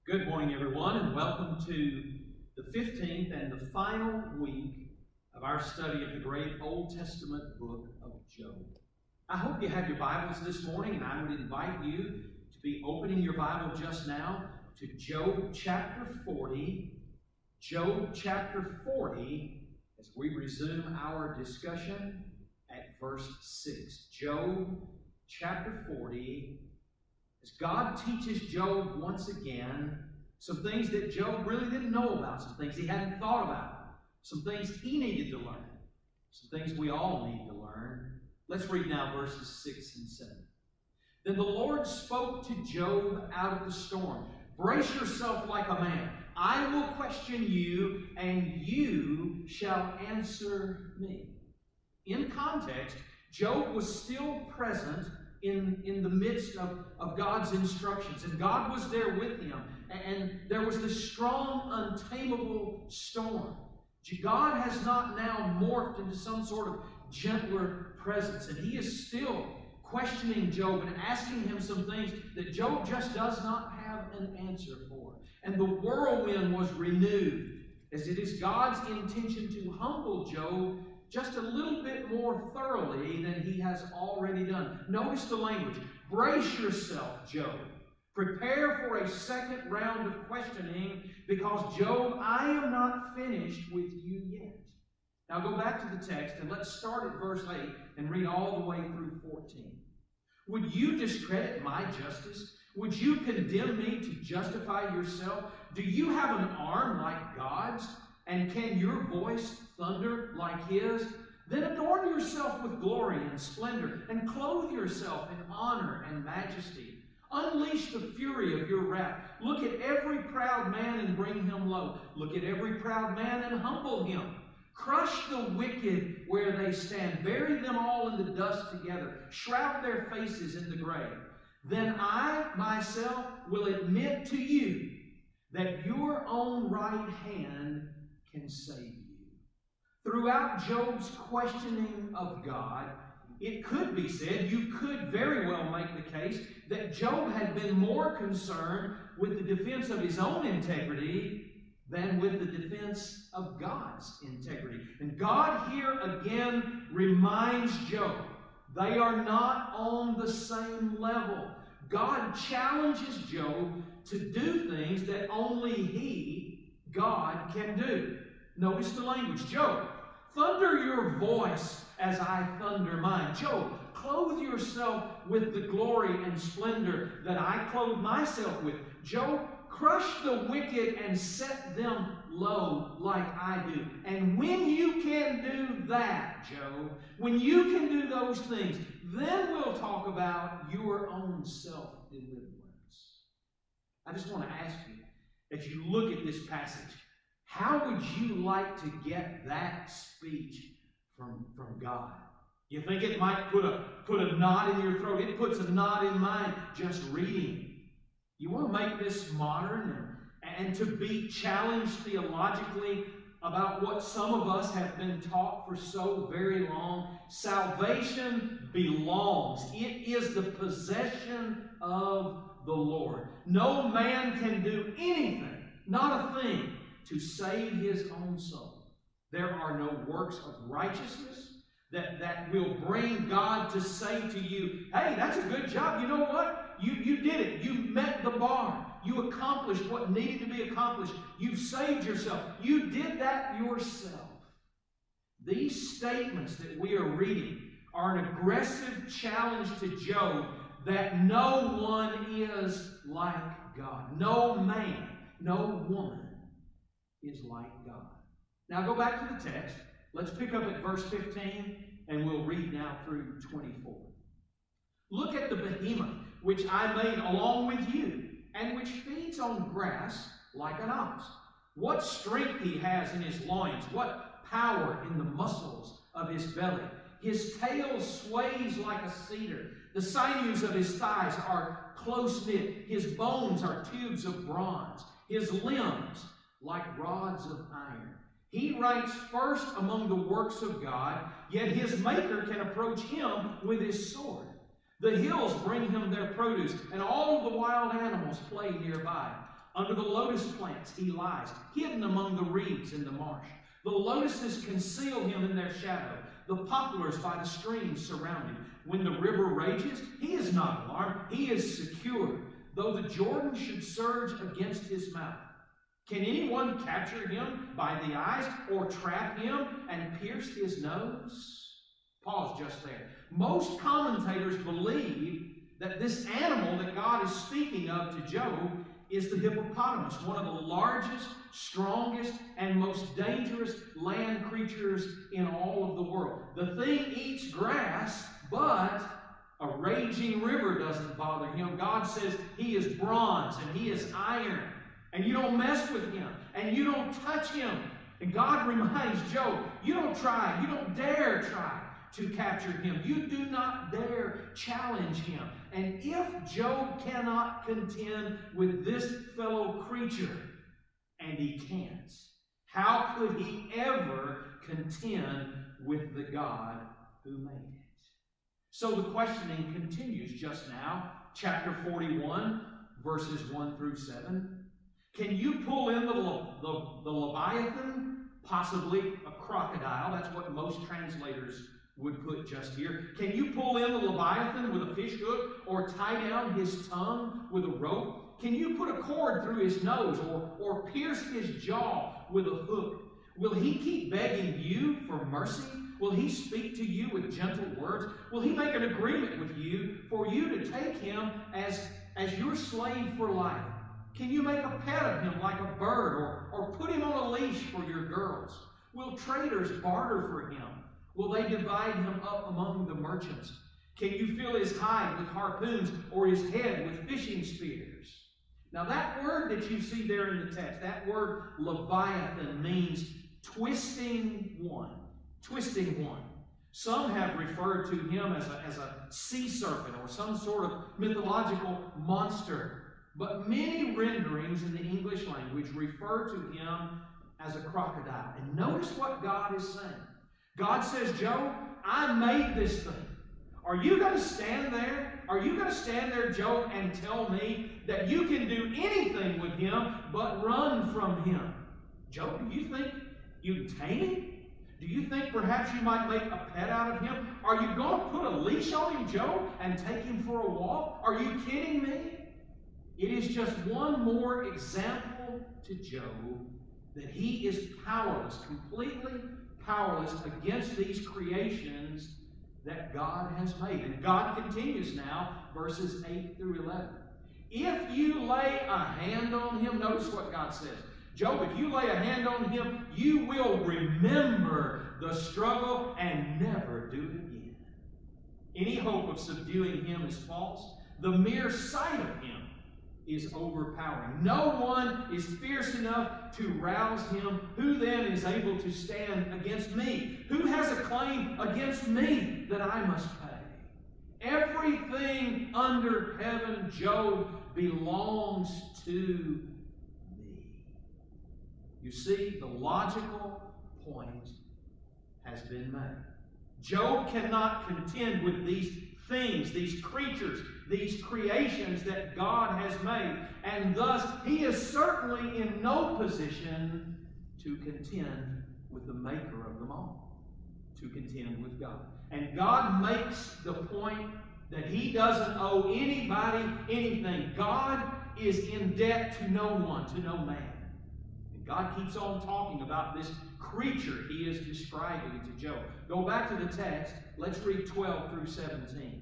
Good morning, everyone, and welcome to the 15th and the final week of our study of the great Old Testament book of Job. I hope you have your Bibles this morning, and I would invite you to be opening your Bible just now to Job chapter 40. Job chapter 40, as we resume our discussion at verse 6. Job chapter 40. As God teaches Job once again some things that Job really didn't know about, some things he hadn't thought about, some things he needed to learn, some things we all need to learn. Let's read now verses 6 and 7. Then the Lord spoke to Job out of the storm. Brace yourself like a man. I will question you, and you shall answer me. In context, Job was still present in the midst of God's instructions. And God was there with him. And there was this strong, untamable storm. God has not now morphed into some sort of gentler presence. And he is still questioning Job and asking him some things that Job just does not have an answer for. And the whirlwind was renewed, as it is God's intention to humble Job just a little bit more thoroughly than he has already done. Notice the language. Brace yourself, Job. Prepare for a second round of questioning, because, Job, I am not finished with you yet. Now go back to the text and let's start at verse 8 and read all the way through 14. Would you discredit my justice? Would you condemn me to justify yourself? Do you have an arm like God's? And can your voice thunder like his? Then adorn yourself with glory and splendor, and clothe yourself in honor and majesty. Unleash the fury of your wrath. Look at every proud man and bring him low. Look at every proud man and humble him. Crush the wicked where they stand. Bury them all in the dust together. Shroud their faces in the grave. Then I myself will admit to you that your own right hand can save you. Throughout Job's questioning of God, it could be said, you could very well make the case, that Job had been more concerned with the defense of his own integrity than with the defense of God's integrity. And God here again reminds Job, they are not on the same level. God challenges Job to do things that only he, God, can do. Notice the language. Job, thunder your voice as I thunder mine. Job, clothe yourself with the glory and splendor that I clothe myself with. Job, crush the wicked and set them low like I do. And when you can do that, Job, when you can do those things, then we'll talk about your own self-deliverance. I just want to ask you, as you look at this passage, how would you like to get that speech from God? You think it might put a knot in your throat? It puts a knot in mine just reading it. You want to make this modern and to be challenged theologically about what some of us have been taught for so very long. Salvation belongs. It is the possession of the Lord. No man can do anything, not a thing, to save his own soul. There are no works of righteousness that will bring God to say to you, hey, that's a good job. You know what? You did it. You met the bar. You accomplished what needed to be accomplished. You've saved yourself. You did that yourself. These statements that we are reading are an aggressive challenge to Job that no one is like God. No man, no woman is like God. Now go back to the text. Let's pick up at verse 15 and we'll read now through 24. Look at the behemoth which I made along with you, and which feeds on grass like an ox. What strength he has in his loins, what power in the muscles of his belly. His tail sways like a cedar. The sinews of his thighs are close-knit. His bones are tubes of bronze. His limbs like rods of iron. He ranks first among the works of God, yet his Maker can approach him with his sword. The hills bring him their produce, and all of the wild animals play nearby. Under the lotus plants he lies, hidden among the reeds in the marsh. The lotuses conceal him in their shadow. The poplars by the streams surround him. When the river rages, he is not alarmed. He is secure, though the Jordan should surge against his mouth. Can anyone capture him by the eyes, or trap him and pierce his nose? Pause just there. Most commentators believe that this animal that God is speaking of to Job is the hippopotamus, one of the largest, strongest, and most dangerous land creatures in all of the world. The thing eats grass, but a raging river doesn't bother him. God says he is bronze and he is iron, and you don't mess with him, and you don't touch him. And God reminds Job, you don't dare try to capture him. You do not dare challenge him. And if Job cannot contend with this fellow creature, and he can't, how could he ever contend with the God who made it? So the questioning continues just now. Chapter 41, verses 1 through 7. Can you pull in the Leviathan? Possibly a crocodile. That's what most translators would put just here. Can you pull in the Leviathan with a fish hook, or tie down his tongue with a rope? Can you put a cord through his nose, or pierce his jaw with a hook? Will he keep begging you for mercy? Will he speak to you with gentle words? Will he make an agreement with you for you to take him as your slave for life? Can you make a pet of him like a bird, or put him on a leash for your girls? Will traders barter for him? Will they divide him up among the merchants? Can you fill his hide with harpoons, or his head with fishing spears? Now that word that you see there in the text, that word Leviathan, means twisting one. Twisting one. Some have referred to him as a sea serpent or some sort of mythological monster. But many renderings in the English language refer to him as a crocodile. And notice what God is saying. God says, Job, I made this thing. Are you going to stand there? Are you going to stand there, Job, and tell me that you can do anything with him but run from him? Job, do you think you can tame him? Do you think perhaps you might make a pet out of him? Are you going to put a leash on him, Job, and take him for a walk? Are you kidding me? It is just one more example to Job that he is powerless, completely powerless against these creations that God has made. And God continues now, verses 8 through 11. If you lay a hand on him, notice what God says. Job, if you lay a hand on him, you will remember the struggle and never do it again. Any hope of subduing him is false. The mere sight of him is overpowering. No one is fierce enough to rouse him. Who then is able to stand against me? Who has a claim against me that I must pay? Everything under heaven, Job, belongs to me. You see, the logical point has been made. Job cannot contend with these things, these creatures, these creations that God has made. And thus, he is certainly in no position to contend with the maker of them all, to contend with God. And God makes the point that he doesn't owe anybody anything. God is in debt to no one, to no man. And God keeps on talking about this creature he is describing to Job. Go back to the text. Let's read 12 through 17.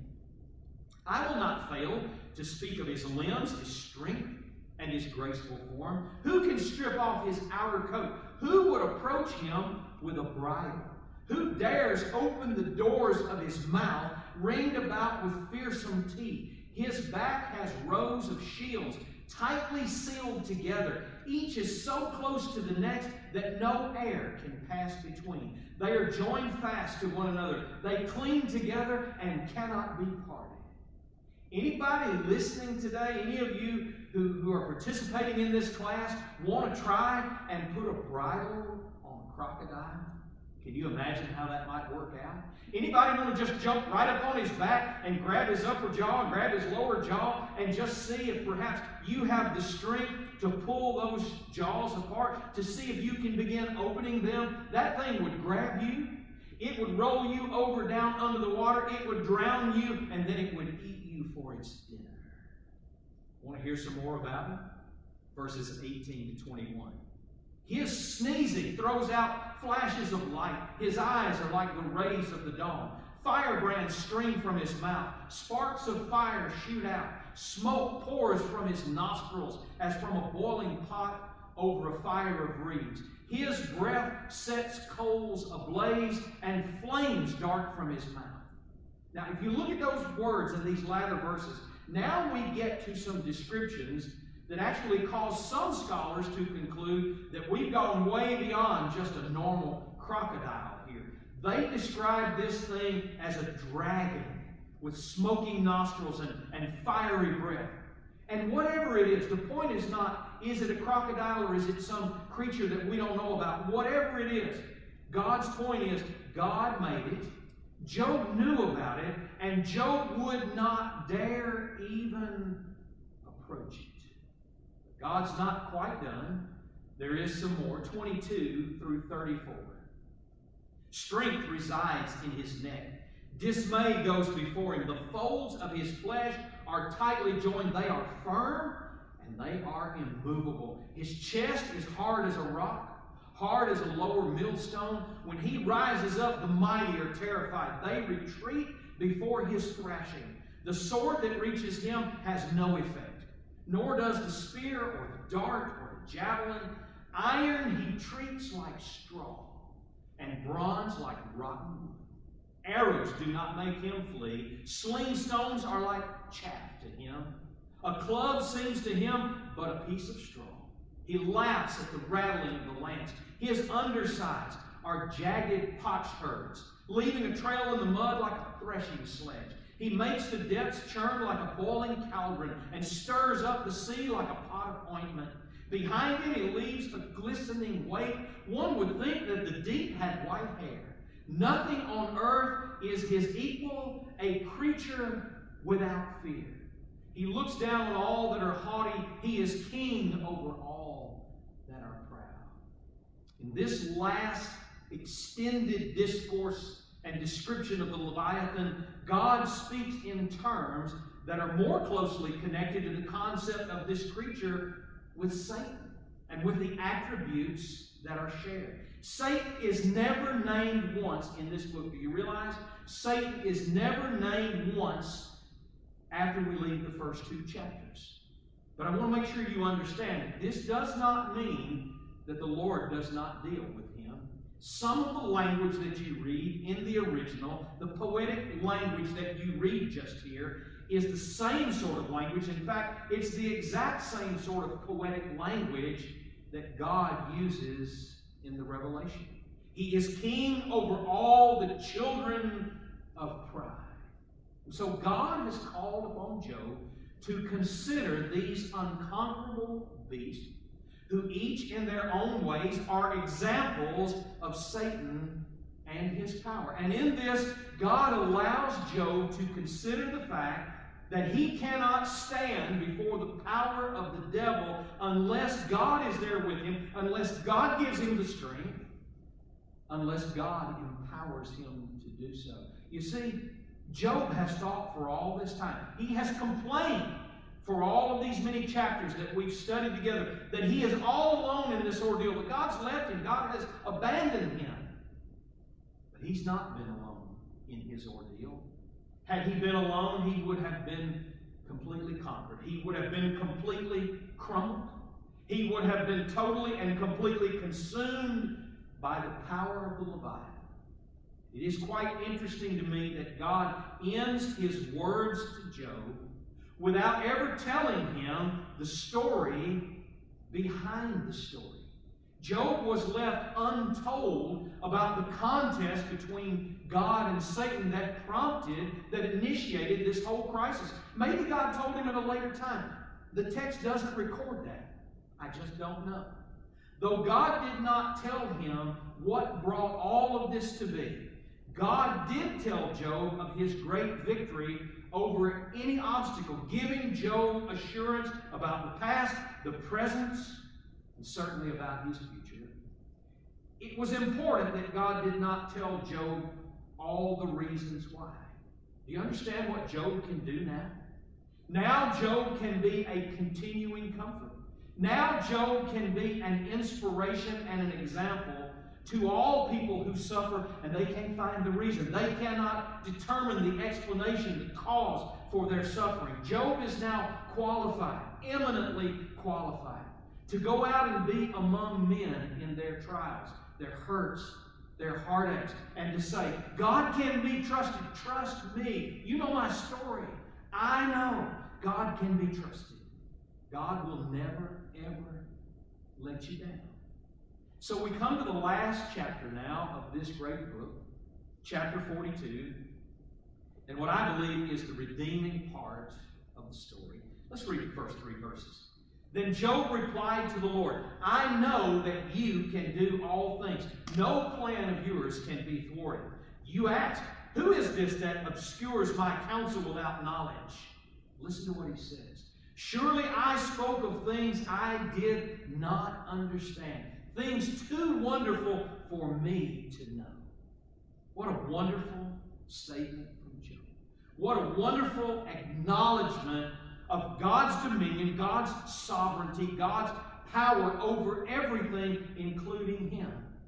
I will not fail to speak of his limbs, his strength, and his graceful form. Who can strip off his outer coat? Who would approach him with a bridle? Who dares open the doors of his mouth, ringed about with fearsome teeth? His back has rows of shields, tightly sealed together. Each is so close to the next that no air can pass between. They are joined fast to one another. They cling together and cannot be parted. Anybody listening today, any of you who are participating in this class, want to try and put a bridle on a crocodile? Can you imagine how that might work out? Anybody want to just jump right up on his back and grab his upper jaw and grab his lower jaw and just see if perhaps you have the strength to pull those jaws apart, to see if you can begin opening them? That thing would grab you. It would roll you over down under the water. It would drown you, and then it would eat you for its dinner. Want to hear some more about it? Verses 18 to 21. His sneezing throws out flashes of light. His eyes are like the rays of the dawn. Firebrands stream from his mouth. Sparks of fire shoot out. Smoke pours from his nostrils as from a boiling pot over a fire of reeds. His breath sets coals ablaze, and flames dart from his mouth. Now, if you look at those words in these latter verses, now we get to some descriptions that actually cause some scholars to conclude that we've gone way beyond just a normal crocodile here. They describe this thing as a dragon with smoking nostrils and fiery breath. And whatever it is, the point is not, is it a crocodile or is it some creature that we don't know about? Whatever it is, God's point is, God made it, Job knew about it, and Job would not dare even approach it. God's not quite done. There is some more. 22 through 34. Strength resides in his neck. Dismay goes before him. The folds of his flesh are tightly joined. They are firm and they are immovable. His chest is hard as a rock, hard as a lower millstone. When he rises up, the mighty are terrified. They retreat before his thrashing. The sword that reaches him has no effect. Nor does the spear or the dart or the javelin. Iron he treats like straw, and bronze like rotten wood. Arrows do not make him flee. Sling stones are like chaff to him. A club seems to him but a piece of straw. He laughs at the rattling of the lance. His undersides are jagged potsherds, leaving a trail in the mud like a threshing sledge. He makes the depths churn like a boiling cauldron and stirs up the sea like a pot of ointment. Behind him he leaves a glistening wake. One would think that the deep had white hair. Nothing on earth is his equal, a creature without fear. He looks down on all that are haughty. He is king over all that are proud. In this last extended discourse and description of the Leviathan, God speaks in terms that are more closely connected to the concept of this creature with Satan and with the attributes that are shared. Satan is never named once in this book. Do you realize? Satan is never named once after we leave the first two chapters. But I want to make sure you understand, this does not mean that the Lord does not deal with him. Some of the language that you read in the original, the poetic language that you read just here, is the same sort of language. In fact, it's the exact same sort of poetic language that God uses in the Revelation. He is king over all the children of pride. So God has called upon Job to consider these unconquerable beasts, who each in their own ways are examples of Satan and his power. And in this, God allows Job to consider the fact that he cannot stand before the power of the devil unless God is there with him, unless God gives him the strength, unless God empowers him to do so. You see, Job has thought for all this time. He has complained for all of these many chapters that we've studied together that he is all alone in this ordeal. But God's left him. God has abandoned him. But he's not been alone in his ordeal. Had he been alone, he would have been completely conquered. He would have been completely crumbled. He would have been totally and completely consumed by the power of the Leviathan. It is quite interesting to me that God ends his words to Job without ever telling him the story behind the story. Job was left untold about the contest between God and Satan that initiated this whole crisis. Maybe God told him at a later time. The text doesn't record that. I just don't know. Though God did not tell him what brought all of this to be, God did tell Job of his great victory over any obstacle, giving Job assurance about the past, the present, and certainly about his future. It was important that God did not tell Job all the reasons why. Do you understand what Job can do now? Now Job can be a continuing comfort. Now Job can be an inspiration and an example to all people who suffer and they can't find the reason. They cannot determine the explanation, the cause for their suffering. Job is now qualified, eminently qualified, to go out and be among men in their trials, their hurts, their heartaches, and to say, God can be trusted. Trust me. You know my story. I know God can be trusted. God will never, ever let you down. So we come to the last chapter now of this great book, chapter 42, and what I believe is the redeeming part of the story. Let's read the first 3 verses. Then Job replied to the Lord, I know that you can do all things. No plan of yours can be thwarted. You ask, who is this that obscures my counsel without knowledge? Listen to what he says. Surely I spoke of things I did not understand, things too wonderful for me to know. What a wonderful statement from Job. What a wonderful acknowledgement of God's dominion, God's sovereignty, God's power over everything, including him.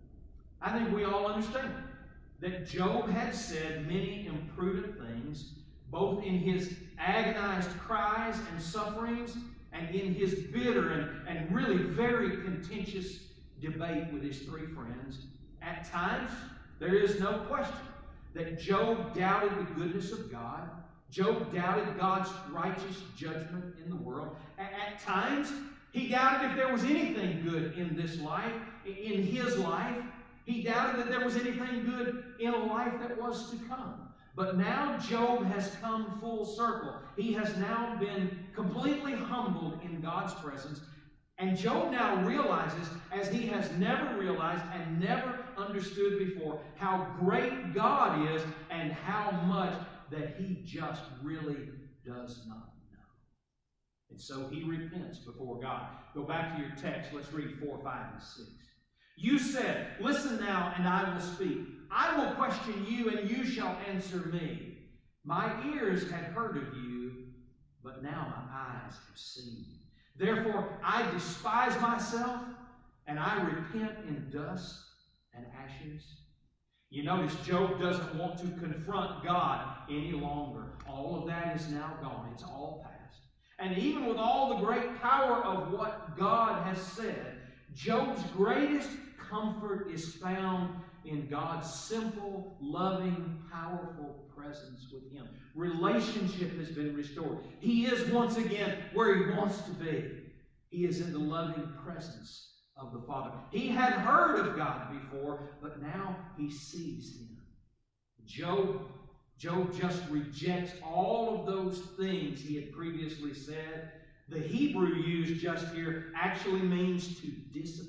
I think we all understand that Job had said many imprudent things, both in his agonized cries and sufferings and in his bitter and really very contentious debate with his 3 friends. At times, there is no question that Job doubted the goodness of God. Job doubted God's righteous judgment in the world. At times, he doubted if there was anything good in this life, in his life. He doubted that there was anything good in a life that was to come. But now Job has come full circle. He has now been completely humbled in God's presence. And Job now realizes, as he has never realized and never understood before, how great God is and how much that he just really does not know. And so he repents before God. Go back to your text. Let's read 4, 5, and 6. You said, listen now, and I will speak. I will question you, and you shall answer me. My ears had heard of you, but now my eyes have seen you. Therefore, I despise myself, and I repent in dust and ashes. You notice Job doesn't want to confront God any longer. All of that is now gone. It's all past. And even with all the great power of what God has said, Job's greatest comfort is found in God's simple, loving, powerful presence with him. Relationship has been restored. He is once again where he wants to be. He is in the loving presence of the Father. He had heard of God before, but now he sees him. Job just rejects all of those things he had previously said. The Hebrew used just here actually means to disappear.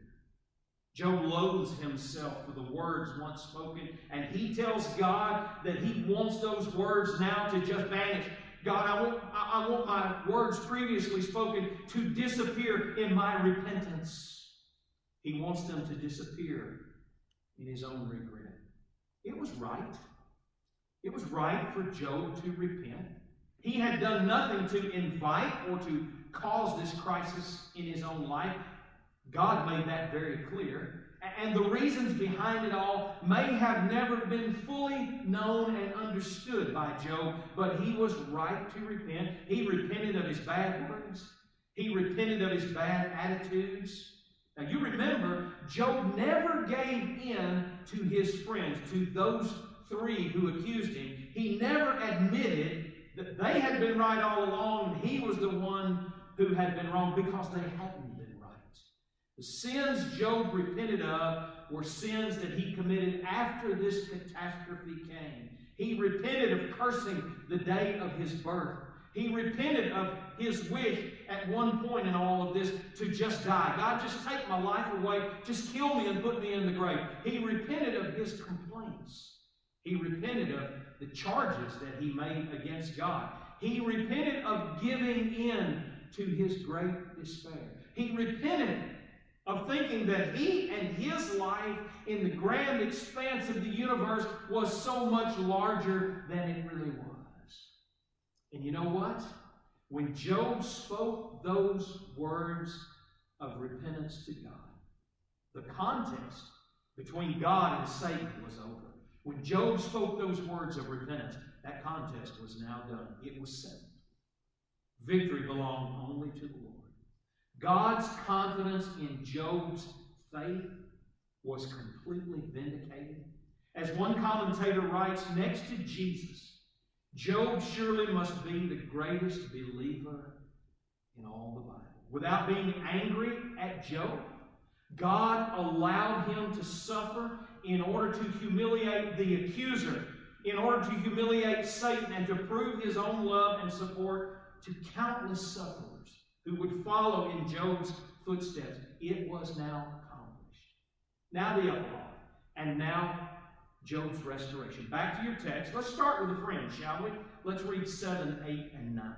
Job loathes himself for the words once spoken, and he tells God that he wants those words now to just vanish. God, I want my words previously spoken to disappear in my repentance. He wants them to disappear in his own regret. It was right. It was right for Job to repent. He had done nothing to invite or to cause this crisis in his own life. God made that very clear. And the reasons behind it all may have never been fully known and understood by Job, but he was right to repent. He repented of his bad words. He repented of his bad attitudes. Now you remember, Job never gave in to his friends, to those 3 who accused him. He never admitted that they had been right all along and he was the one who had been wrong, because they hadn't been right. The sins Job repented of were sins that he committed after this catastrophe came. He repented of cursing the day of his birth. He repented of his wish at one point in all of this to just die. God, just take my life away. Just kill me and put me in the grave. He repented of his complaints. He repented of the charges that he made against God. He repented of giving in to his great despair. He repented of thinking that he and his life in the grand expanse of the universe was so much larger than it really was. And you know what? When Job spoke those words of repentance to God, the contest between God and Satan was over. When Job spoke those words of repentance, that contest was now done. It was settled. Victory belonged only to the Lord. God's confidence in Job's faith was completely vindicated. As one commentator writes, next to Jesus, Job surely must be the greatest believer in all the Bible. Without being angry at Job, God allowed him to suffer in order to humiliate the accuser, in order to humiliate Satan, and to prove his own love and support to countless sufferers who would follow in Job's footsteps. It was now accomplished. Now the epilogue, and now Job's restoration. Back to your text. Let's start with a friend, shall we? Let's read 7, 8, and 9.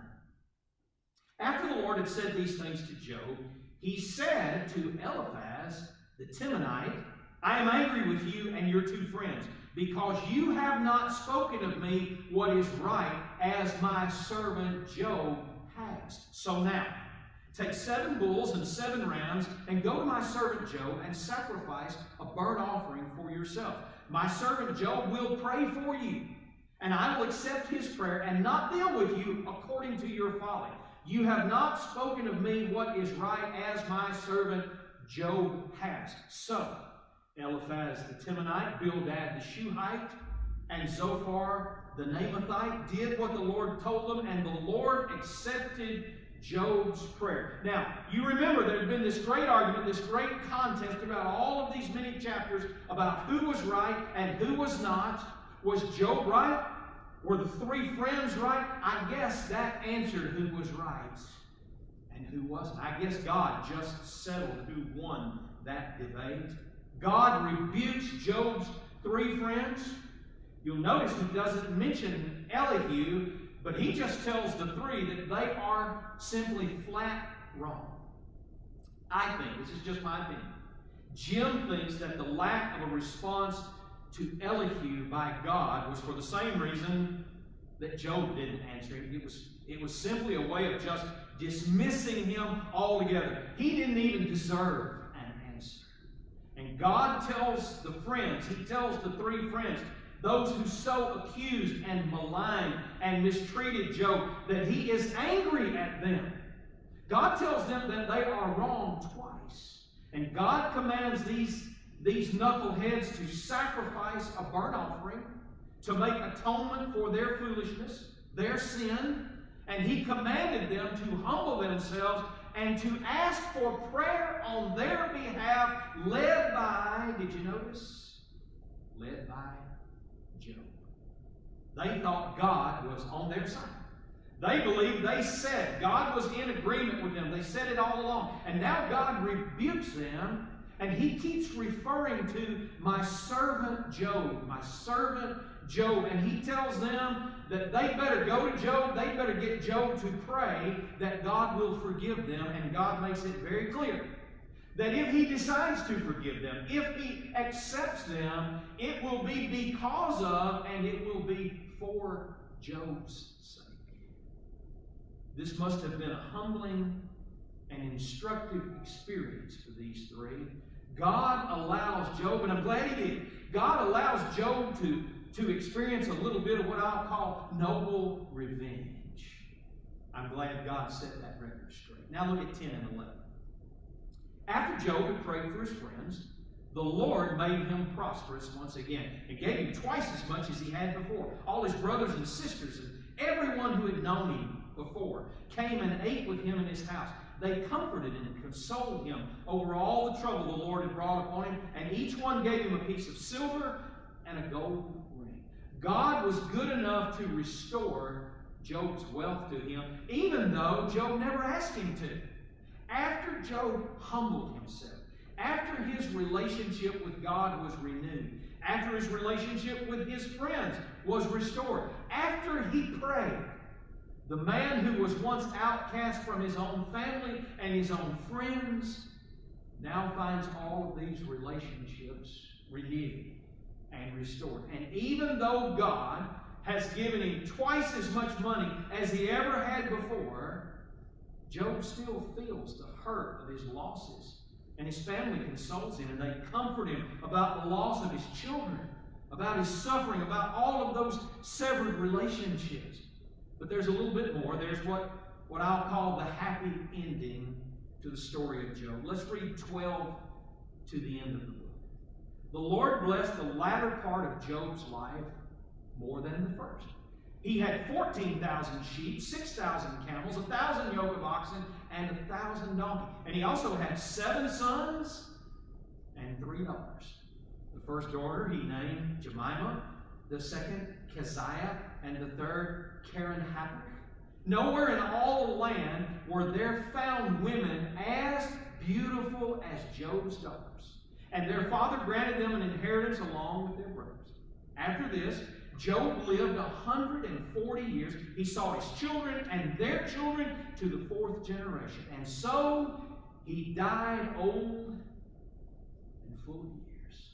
After the Lord had said these things to Job, he said to Eliphaz the Temanite, I am angry with you and your two friends, because you have not spoken of me what is right, as my servant Job has. So now, take 7 bulls and 7 rams, and go to my servant Job and sacrifice a burnt offering for yourself. My servant Job will pray for you, and I will accept his prayer and not deal with you according to your folly. You have not spoken of me what is right, as my servant Job has. So Eliphaz the Temanite, Bildad the Shuhite, and Zophar the Naamathite did what the Lord told them, and the Lord accepted Job's prayer. Now, you remember there had been this great argument, this great contest throughout all of these many chapters about who was right and who was not. Was Job right? Were the 3 friends right? I guess that answered who was right and who wasn't. I guess God just settled who won that debate. God rebukes Job's 3 friends. You'll notice he doesn't mention Elihu, but he just tells the 3 that they are simply flat wrong. I think, this is just my opinion, Jim thinks that the lack of a response to Elihu by God was for the same reason that Job didn't answer him. It was simply a way of just dismissing him altogether. He didn't even deserve an answer. And God tells the friends, he tells the 3 friends, those who so accused and maligned and mistreated Job, that he is angry at them. God tells them that they are wrong twice. And God commands these knuckleheads to sacrifice a burnt offering to make atonement for their foolishness, their sin. And he commanded them to humble themselves and to ask for prayer on their behalf, led by, did you notice? Led by Job. They thought God was on their side. They believed, they said God was in agreement with them. They said it all along. And now God rebukes them, and he keeps referring to my servant Job, my servant Job. And he tells them that they better go to Job, they better get Job to pray that God will forgive them. And God makes it very clear that if he decides to forgive them, if he accepts them, it will be because of, and it will be for Job's sake. This must have been a humbling and instructive experience for these 3. God allows Job, and I'm glad he did, God allows Job to experience a little bit of what I'll call noble revenge. I'm glad God set that record straight. Now look at 10 and 11. After Job had prayed for his friends, the Lord made him prosperous once again and gave him twice as much as he had before. All his brothers and sisters and everyone who had known him before came and ate with him in his house. They comforted and consoled him over all the trouble the Lord had brought upon him, and each one gave him a piece of silver and a gold ring. God was good enough to restore Job's wealth to him, even though Job never asked him to. After Job humbled himself, after his relationship with God was renewed, after his relationship with his friends was restored, after he prayed, the man who was once outcast from his own family and his own friends now finds all of these relationships renewed and restored. And even though God has given him twice as much money as he ever had before, Job still feels the hurt of his losses. And his family consoles him, and they comfort him about the loss of his children, about his suffering, about all of those severed relationships. But there's a little bit more. There's what I'll call the happy ending to the story of Job. Let's read 12 to the end of the book. The Lord blessed the latter part of Job's life more than the first. He had 14,000 sheep, 6,000 camels, 1,000 yoke of oxen, and 1,000 donkeys. And he also had 7 sons and 3 daughters. The first daughter he named Jemimah, the second Keziah, and the third Keren-Happuch. Nowhere in all the land were there found women as beautiful as Job's daughters. And their father granted them an inheritance along with their brothers. After this, Job lived 140 years. He saw his children and their children to the 4th generation. And so he died old and full of years.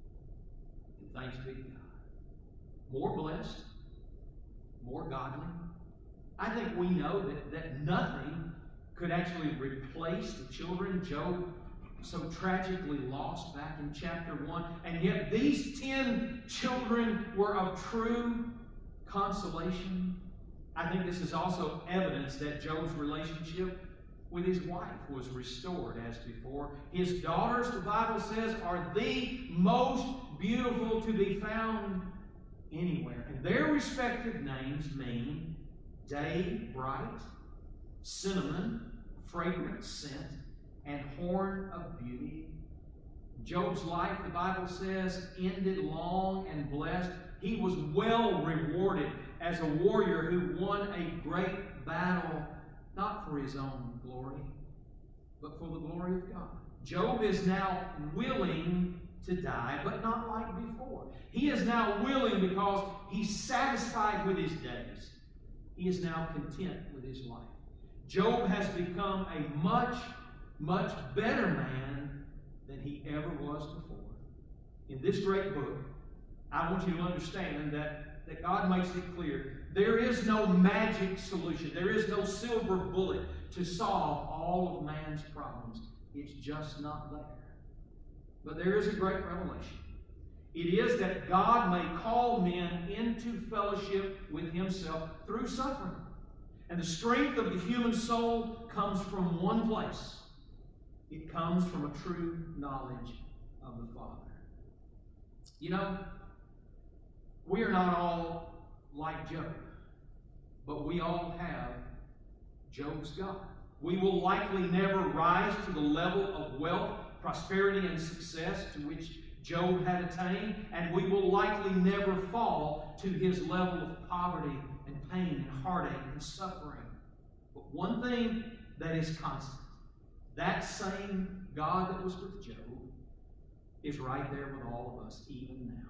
And thanks be to God. More blessed, more godly. I think we know that nothing could actually replace the children Job so tragically lost back in chapter 1. And yet these 10 children were of true consolation. I think this is also evidence that Job's relationship with his wife was restored as before. His daughters, the Bible says, are the most beautiful to be found anywhere. And their respective names mean day bright, cinnamon, fragrant scent, and horn of beauty. Job's life, the Bible says, ended long and blessed. He was well rewarded as a warrior who won a great battle, not for his own glory, but for the glory of God. Job is now willing to die, but not like before. He is now willing because he's satisfied with his days. He is now content with his life. Job has become a much better man than he ever was before. In this great book, I want you to understand that God makes it clear there is no magic solution. There is no silver bullet to solve all of man's problems. It's just not there. But there is a great revelation. It is that God may call men into fellowship with himself through suffering. And the strength of the human soul comes from one place. It comes from a true knowledge of the Father. You know, we are not all like Job, but we all have Job's God. We will likely never rise to the level of wealth, prosperity, and success to which Job had attained, and we will likely never fall to his level of poverty and pain and heartache and suffering. But one thing that is constant, that same God that was with Job is right there with all of us even now.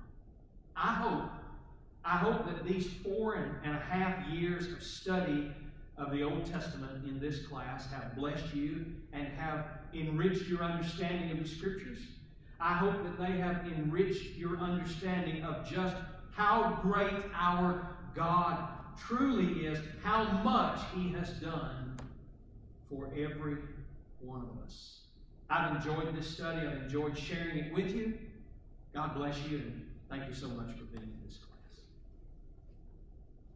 I hope that these 4.5 years of study of the Old Testament in this class have blessed you and have enriched your understanding of the Scriptures. I hope that they have enriched your understanding of just how great our God truly is, how much He has done for every one of us. I've enjoyed this study. I've enjoyed sharing it with you. God bless you, and thank you so much for being here.